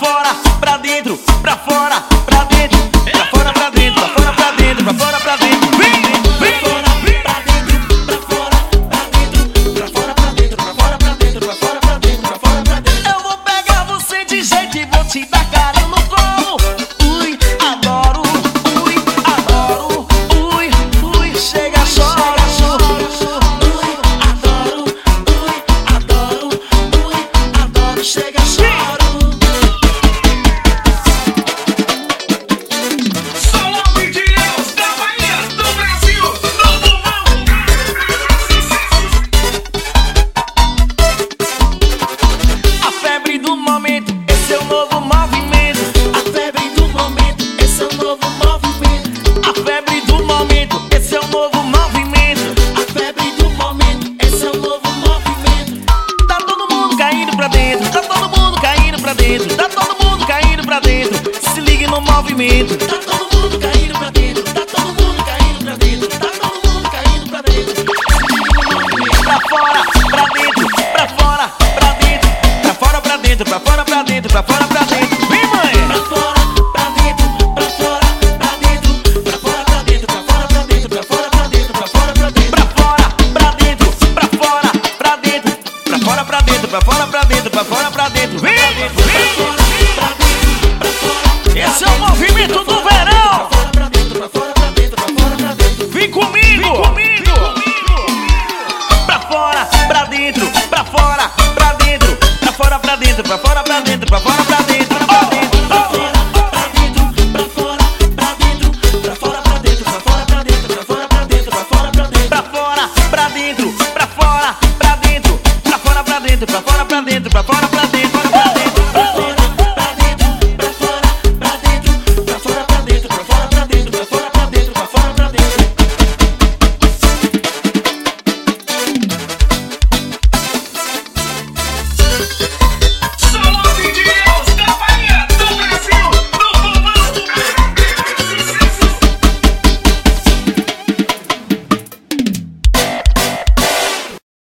fora, pra dentro, pra fora, pra dentro, pra fora, pra dentro, pra fora, pra dentro, pra fora, pra dentro. Vem, vem, pra dentro, pra fora, pra dentro, pra fora, pra dentro, pra fora, pra dentro, pra fora, pra dentro, pra fora, pra dentro. Eu vou pegar você de jeito e vou te dar carinho no colo. Ui, adoro, ui, adoro, ui, ui, chega, chora, chora. Ui, adoro, ui, adoro, ui, adoro, chega, choro. A febre do momento, esse é o novo movimento. A febre do momento, esse é o novo movimento. A febre do momento, esse é o novo movimento. A febre do momento, esse é o novo movimento. Tá todo mundo caindo pra dentro, tá todo mundo caindo pra dentro, tá todo mundo caindo pra dentro. Se ligue no movimento. Tá todo mundo caindo pra dentro, tá todo mundo caindo pra dentro, tá todo mundo caindo pra dentro. Se ligue no movimento. Pra fora, pra dentro, pra fora, pra dentro, pra fora, pra dentro, pra fora, pra dentro, pra fora, pra dentro. Vem, mãe!